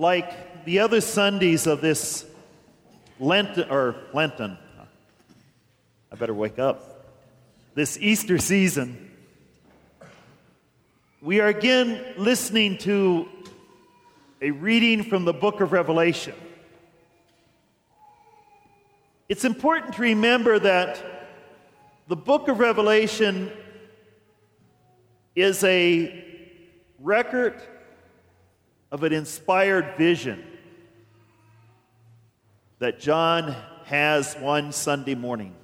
like the other Sundays of this Lenten, I better wake up, this Easter season, we are again listening to a reading from the book of Revelation. It's important to remember that the book of Revelation is a record of an inspired vision that John has one Sunday morning.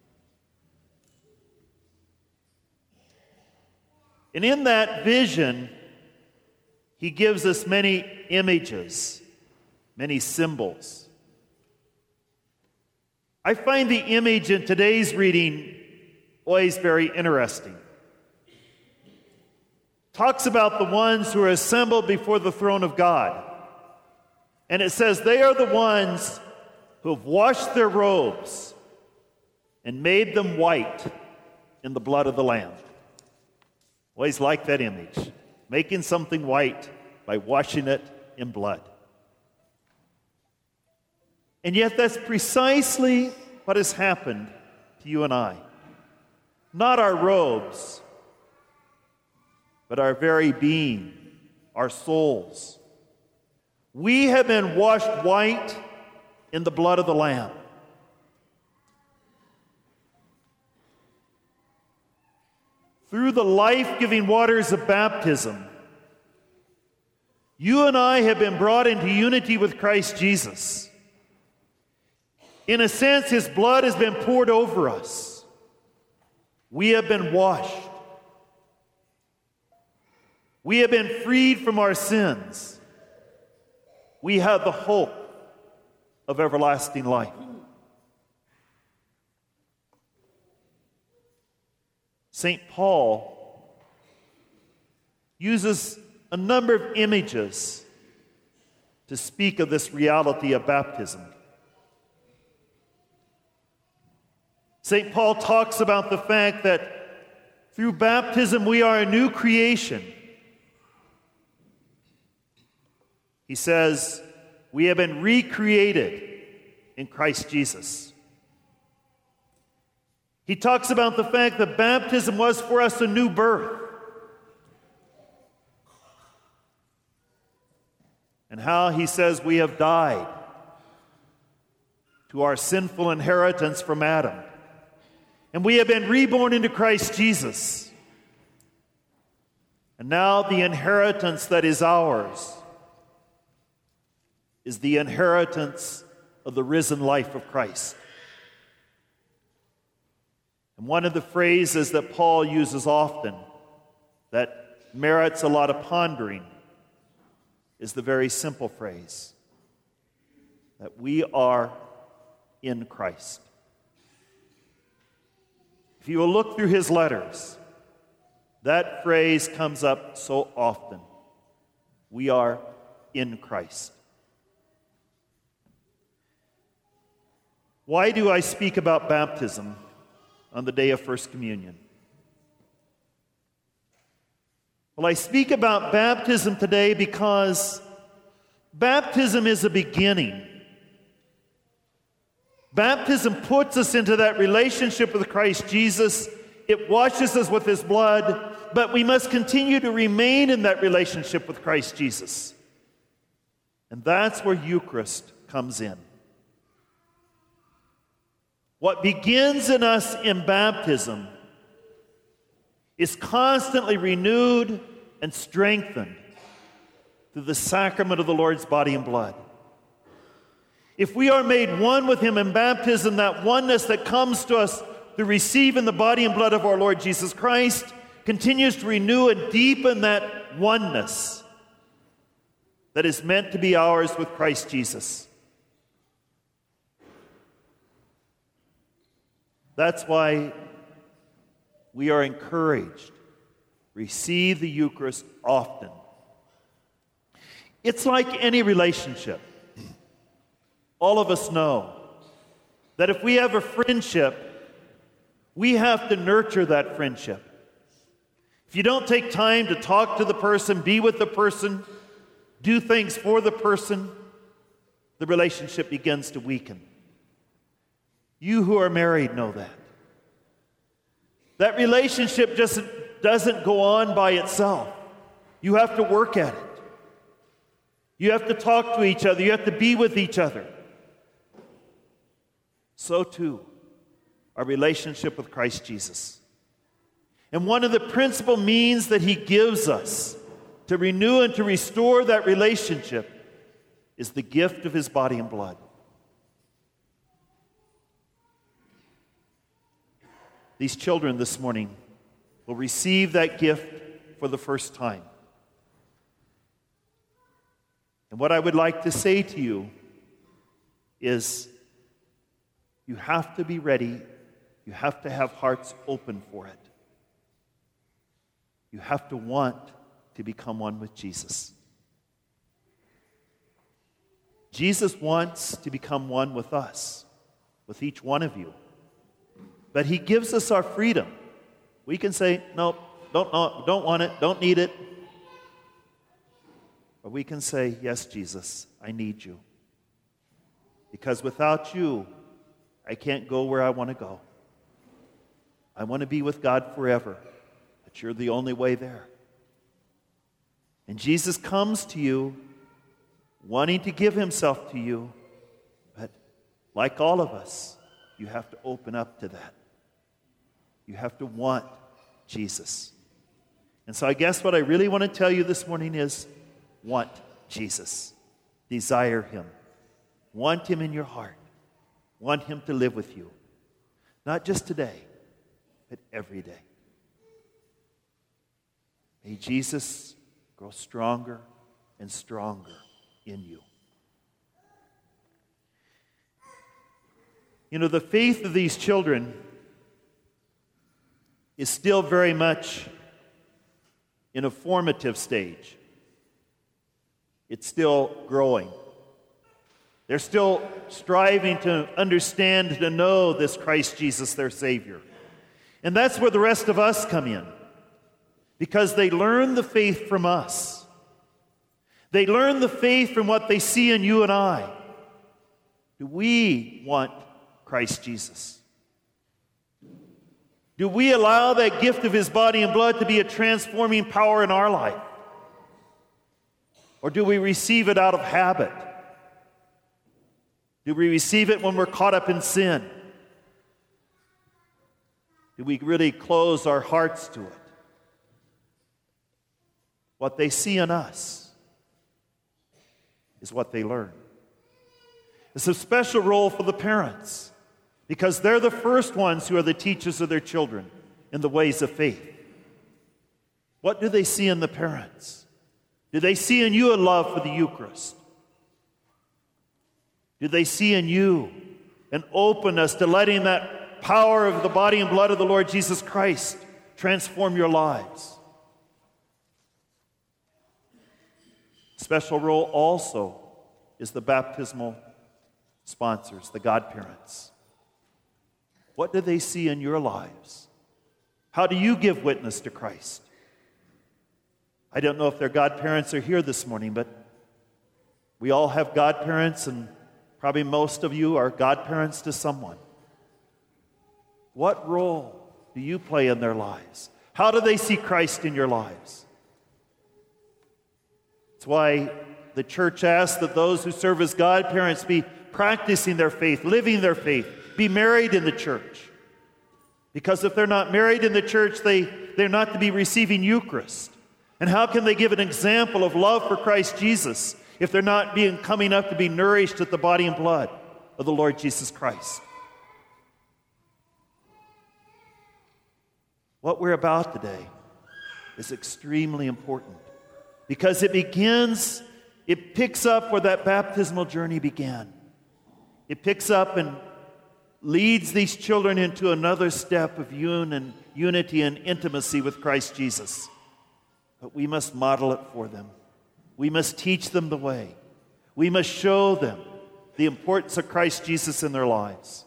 And in that vision, he gives us many images, many symbols. I find the image in today's reading always very interesting. Talks about the ones who are assembled before the throne of God. And it says they are the ones who have washed their robes and made them white in the blood of the Lamb. Always like that image, making something white by washing it in blood. And yet that's precisely what has happened to you and I. Not our robes, but our very being, our souls. We have been washed white in the blood of the Lamb. Through the life-giving waters of baptism, you and I have been brought into unity with Christ Jesus. In a sense, his blood has been poured over us. We have been washed. We have been freed from our sins. We have the hope of everlasting life. St. Paul uses a number of images to speak of this reality of baptism. St. Paul talks about the fact that through baptism we are a new creation. He says, we have been recreated in Christ Jesus. He talks about the fact that baptism was for us a new birth. And how he says we have died to our sinful inheritance from Adam. And we have been reborn into Christ Jesus. And now the inheritance that is ours is the inheritance of the risen life of Christ. And one of the phrases that Paul uses often that merits a lot of pondering is the very simple phrase that we are in Christ. If you will look through his letters, that phrase comes up so often. We are in Christ. Why do I speak about baptism on the day of First Communion? Well, I speak about baptism today because baptism is a beginning. Baptism puts us into that relationship with Christ Jesus. It washes us with his blood, but we must continue to remain in that relationship with Christ Jesus. And that's where Eucharist comes in. What begins in us in baptism is constantly renewed and strengthened through the sacrament of the Lord's body and blood. If we are made one with him in baptism, that oneness that comes to us through receiving the body and blood of our Lord Jesus Christ continues to renew and deepen that oneness that is meant to be ours with Christ Jesus. That's why we are encouraged. Receive the Eucharist often. It's like any relationship. All of us know that if we have a friendship, we have to nurture that friendship. If you don't take time to talk to the person, be with the person, do things for the person, the relationship begins to weaken. You who are married know that. That relationship just doesn't go on by itself. You have to work at it. You have to talk to each other. You have to be with each other. So too, our relationship with Christ Jesus. And one of the principal means that He gives us to renew and to restore that relationship is the gift of His body and blood. These children this morning will receive that gift for the first time. And what I would like to say to you is you have to be ready. You have to have hearts open for it. You have to want to become one with Jesus. Jesus wants to become one with us, with each one of you. But He gives us our freedom. We can say, no, don't want it, don't need it. Or we can say, yes, Jesus, I need you. Because without you, I can't go where I want to go. I want to be with God forever, but you're the only way there. And Jesus comes to you, wanting to give Himself to you, but like all of us, you have to open up to that. You have to want Jesus. And so I guess what I really want to tell you this morning is, want Jesus. Desire Him. Want Him in your heart. Want Him to live with you. Not just today, but every day. May Jesus grow stronger and stronger in you. You know, the faith of these children is still very much in a formative stage. It's still growing. They're still striving to understand, to know this Christ Jesus, their Savior. And that's where the rest of us come in. Because they learn the faith from us. They learn the faith from what they see in you and I. Do we want Christ Jesus? Do we allow that gift of His body and blood to be a transforming power in our life? Or do we receive it out of habit? Do we receive it when we're caught up in sin? Do we really close our hearts to it? What they see in us is what they learn. It's a special role for the parents because they're the first ones who are the teachers of their children in the ways of faith. What do they see in the parents? Do they see in you a love for the Eucharist? Do they see in you an openness to letting that power of the body and blood of the Lord Jesus Christ transform your lives? Special role also is the baptismal sponsors, the godparents. What do they see in your lives? How do you give witness to Christ? I don't know if their godparents are here this morning, but we all have godparents, and probably most of you are godparents to someone. What role do you play in their lives? How do they see Christ in your lives? That's why the church asks that those who serve as godparents be practicing their faith, living their faith, be married in the church. Because if they're not married in the church, they're not to be receiving Eucharist. And how can they give an example of love for Christ Jesus if they're not coming up to be nourished at the body and blood of the Lord Jesus Christ? What we're about today is extremely important because it picks up where that baptismal journey began. It picks up and leads these children into another step of unity and intimacy with Christ Jesus. But we must model it for them. We must teach them the way. We must show them the importance of Christ Jesus in their lives.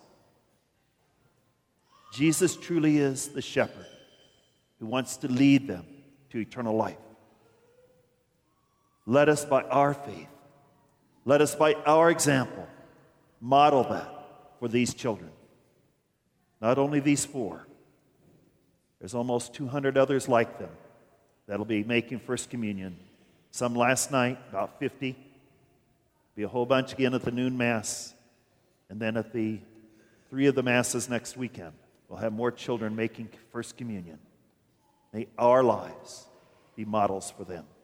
Jesus truly is the shepherd who wants to lead them to eternal life. Let us, by our faith, let us, by our example, model that for these children. Not only these four, there's almost 200 others like them that'll be making First Communion. Some last night, about 50. Be a whole bunch again at the noon Mass. And then at the 3 of the Masses next weekend, we'll have more children making First Communion. May our lives be models for them.